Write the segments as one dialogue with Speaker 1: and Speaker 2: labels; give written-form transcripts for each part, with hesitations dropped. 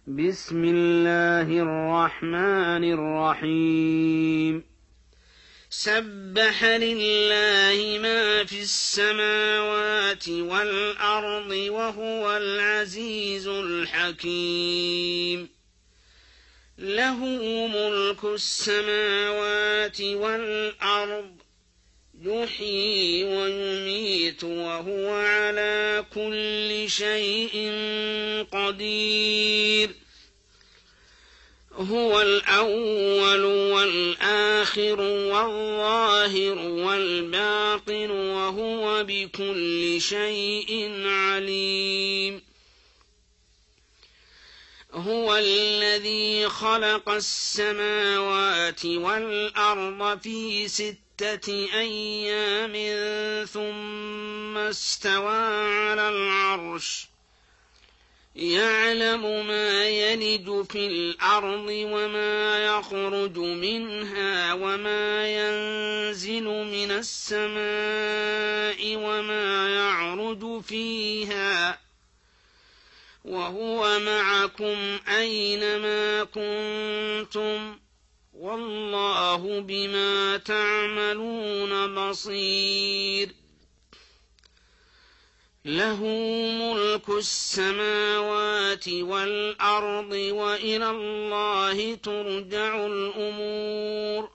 Speaker 1: بسم الله الرحمن الرحيم. سبح لله ما في السماوات والأرض وهو العزيز الحكيم. له ملك السماوات والأرض يحيي ويميت وهو على كل شيء قدير. هو الأول والآخر والظاهر والباطن وهو بكل شيء عليم. هو الذي خلق السماوات والأرض في 6 أيام ثم استوى على العرش يعلم ما يلج في الأرض وما يخرج منها وما ينزل من السماء وما يعرج فيها وهو معكم أينما كنتم والله بما تعملون بصير. له ملك السماوات والأرض وإلى الله ترجع الأمور.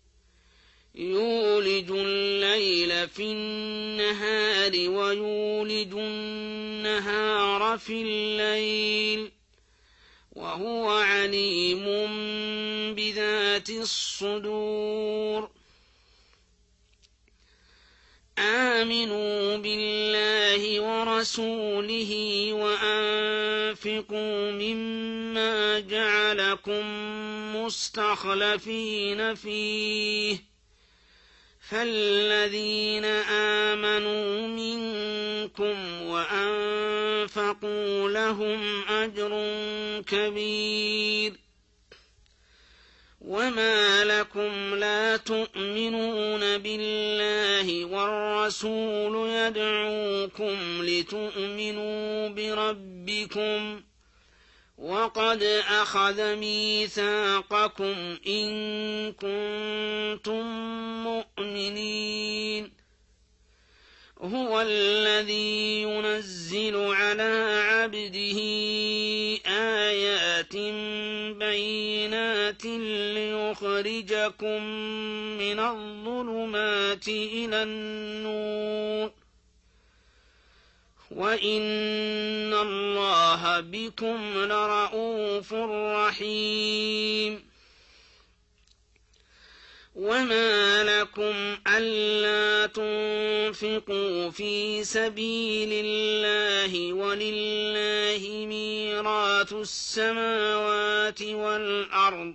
Speaker 1: يولج الليل في النهار ويولج النهار في الليل وهو عليم بذات الصدور. آمنوا بالله ورسوله وأنفقوا مما جعلكم مستخلفين فيه فالذين آمنوا منكم وأنفقوا لهم أجر كبير. وما لكم لا تؤمنون بالله والرسول يدعوكم لتؤمنوا بربكم وقد أخذ ميثاقكم إن كنتم مؤمنين. هو الذي ينزل على عبده آيات بينات ليخرجكم من الظلمات إلى النور وإن الله بكم لرءوف رحيم. وما لكم ألا تنفقوا في سبيل الله ولله ميراث السماوات والأرض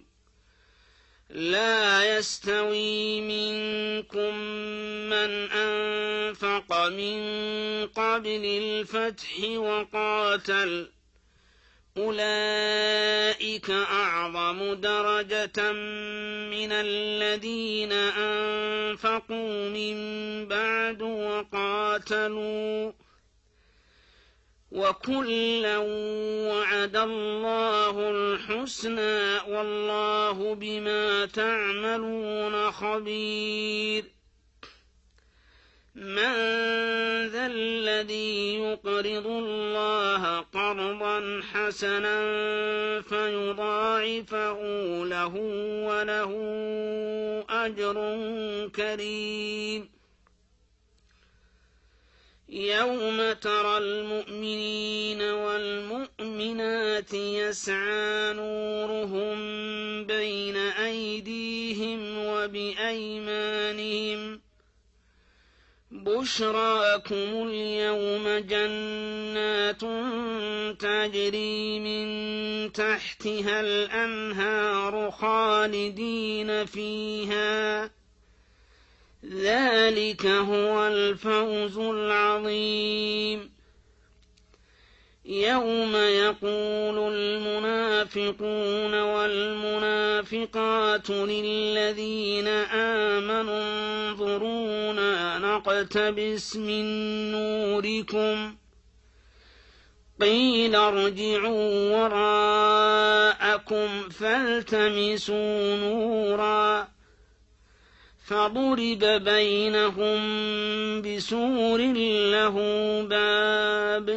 Speaker 1: لا يستوي منكم من أنفق من قبل الفتح وقاتل أولئك أعظم درجة من الذين أنفقوا من بعد وقاتلوا وكلا وعد الله الحسنى والله بما تعملون خبير. من ذا الذي يقرض الله قرضا حسنا فيضاعفه له وله أجر كريم. يوم ترى المؤمنين والمؤمنات يسعى نورهم بين أيديهم وبأيمانهم بشراكم اليوم جنات تجري من تحتها الأنهار خالدين فيها ذلك هو الفوز العظيم. يوم يقول المنافقون والمنافقات للذين آمنوا انظرونا نقتبس من نوركم قيل ارجعوا معكم فالتمسوا نورا فضرب بينهم بسور له باب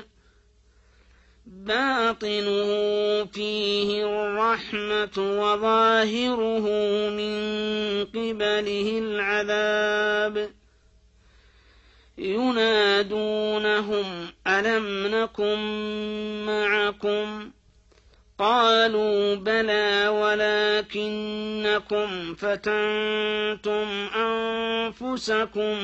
Speaker 1: باطنه فيه الرحمة وظاهره من قبله العذاب ينادونهم ألم نكن معكم قالوا بلى ولكنكم فتنتم أنفسكم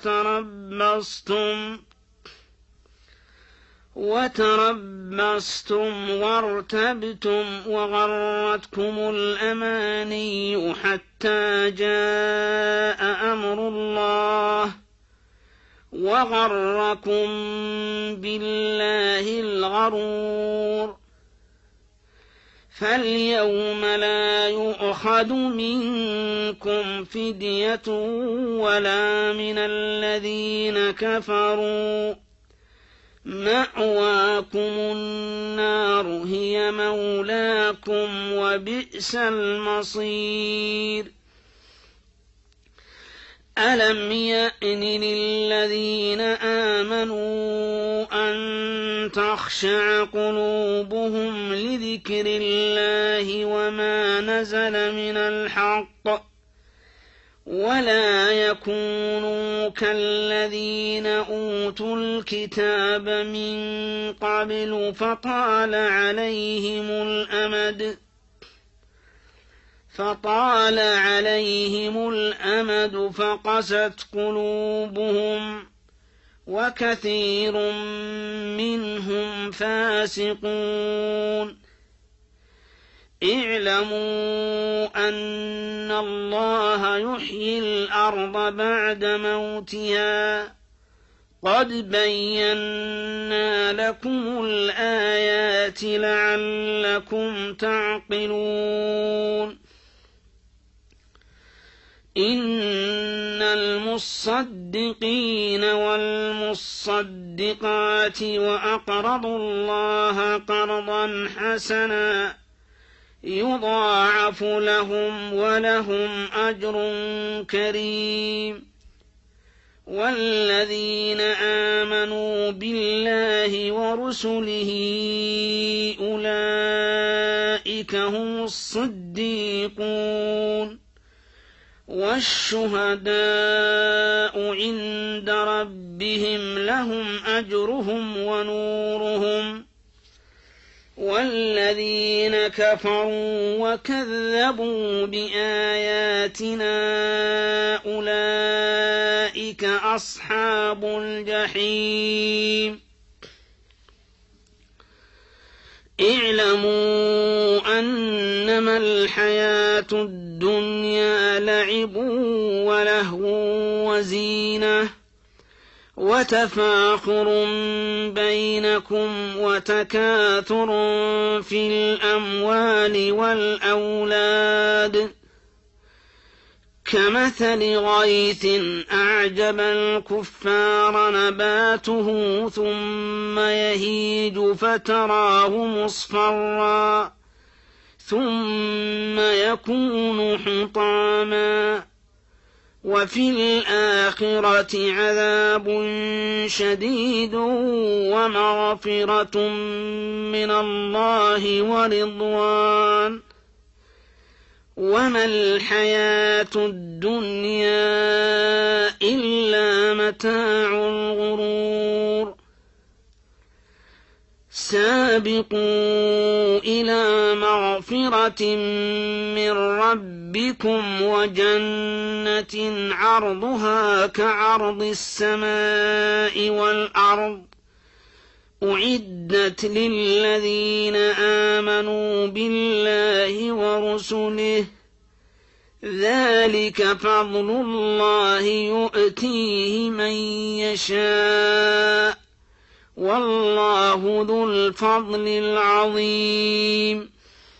Speaker 1: وتربصتم وارتبتم وغرتكم الأماني حتى جاء أمر الله وغركم بالله الغرور فاليوم لا يؤخذ منكم فدية ولا من الذين كفروا مأواكم النار هي مولاكم وبئس المصير ألم يأن للذين آمنوا أن تخشع قلوبهم لذكر الله وما نزل من الحق ولا يكونوا كالذين أوتوا الكتاب من قبل فطال عليهم الأمد فقست قلوبهم وكثير منهم فاسقون اعلموا أن الله يحيي الأرض بعد موتها قد بينا لكم الآيات لعلكم تعقلون إن المصدقين والمصدقات وأقرضوا الله قرضا حسنا يضاعف لهم ولهم أجر كريم والذين آمنوا بالله ورسله أولئك هم الصديقون والشهداء عند ربهم لهم أجرهم ونورهم والذين كفروا وكذبوا بآياتنا أولئك أصحاب الجحيم اعلموا أنما الحياة الدنيا لعب ولهو وزينة وتفاخر بينكم وتكاثر في الأموال والأولاد كمثل غيث أعجب الكفار نباته ثم يهيج فتراه مصفرا ثم يكون حطاما وفي الآخرة عذاب شديد ومغفرة من الله ورضوان وما الحياة الدنيا إلا متاع الغرور سابقوا إلى مغفرة من ربكم وجنة عرضها كعرض السماء والأرض أعدت للذين آمنوا بالله ورسله ذلك فضل الله يؤتيه من يشاء والله ذو الفضل العظيم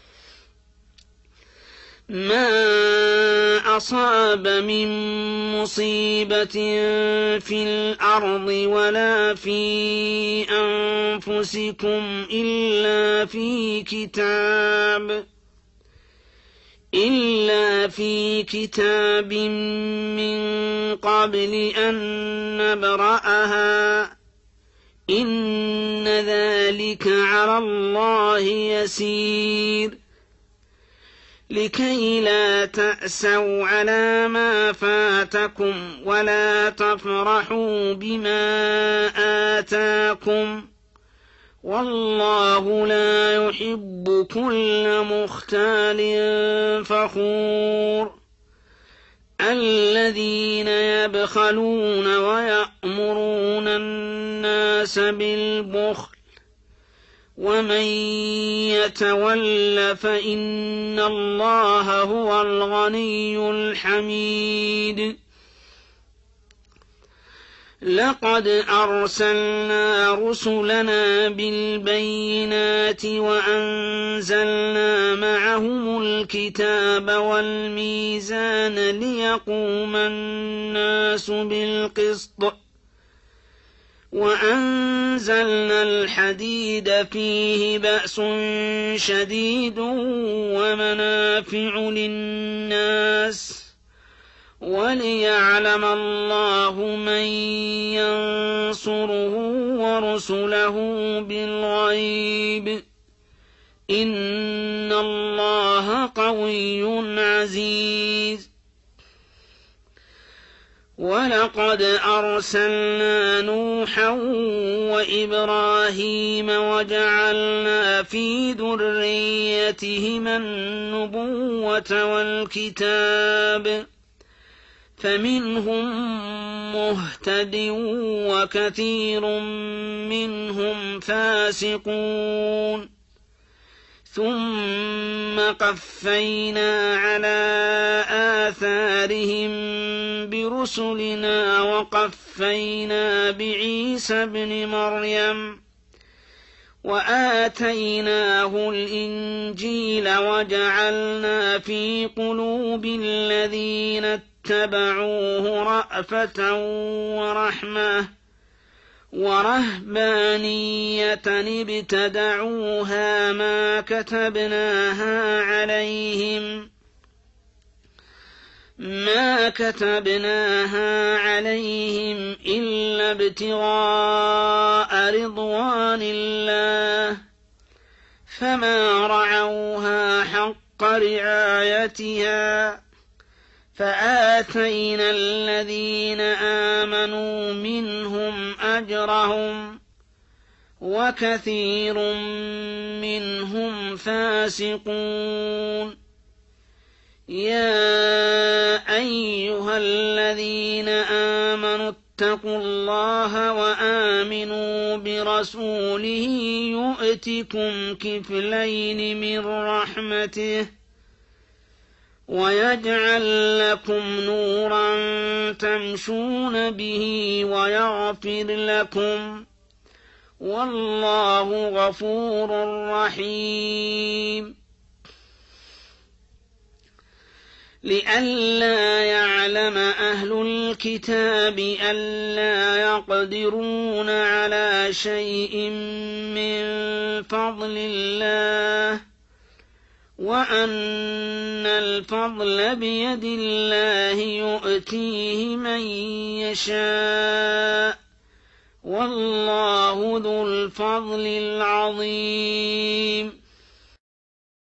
Speaker 1: ما أصاب من مصيبة في الأرض ولا في أنفسكم إلا في كتاب إلا في كتاب من قبل أن نبرأها إن ذلك على الله يسير لكي لا تأسوا على ما فاتكم ولا تفرحوا بما آتاكم والله لا يحب كل مختال فخور الذين يبخلون ويأمرون الناس بالبخل ومن يتول فإن الله هو الغني الحميد لقد أرسلنا رسلنا بالبينات وأنزلنا معهم الكتاب والميزان ليقوم الناس بالقسط وأنزلنا الحديد فيه بأس شديد ومنافع للناس وليعلم الله من ينصره ورسله بالغيب إن الله قوي عزيز ولقد أرسلنا نوحا وإبراهيم وجعلنا في ذريتهما النبوة والكتاب فمنهم مهتد وكثير منهم فاسقون ثم قفينا على آثارهم برسلنا وقفينا بعيسى ابن مريم وآتيناه الإنجيل وجعلنا في قلوب الذين اتبعوه رأفة ورحمة ورهبانية ابتدعوها ما كتبناها عليهم إلا ابتغاء رضوان الله فما رعوها حق رعايتها فآتينا الذين آمنوا منهم أجرهم وكثير منهم فاسقون يا أيها الذين آمنوا اتقوا الله وآمنوا برسوله يؤتكم كفلين من رحمته ويجعل لكم نورا تمشون به ويغفر لكم والله غفور رحيم لئلا يعلم أهل الكتاب ألا يقدرون على شيء من فضل الله وأن الفضل بيد الله يؤتيه من يشاء والله ذو الفضل العظيم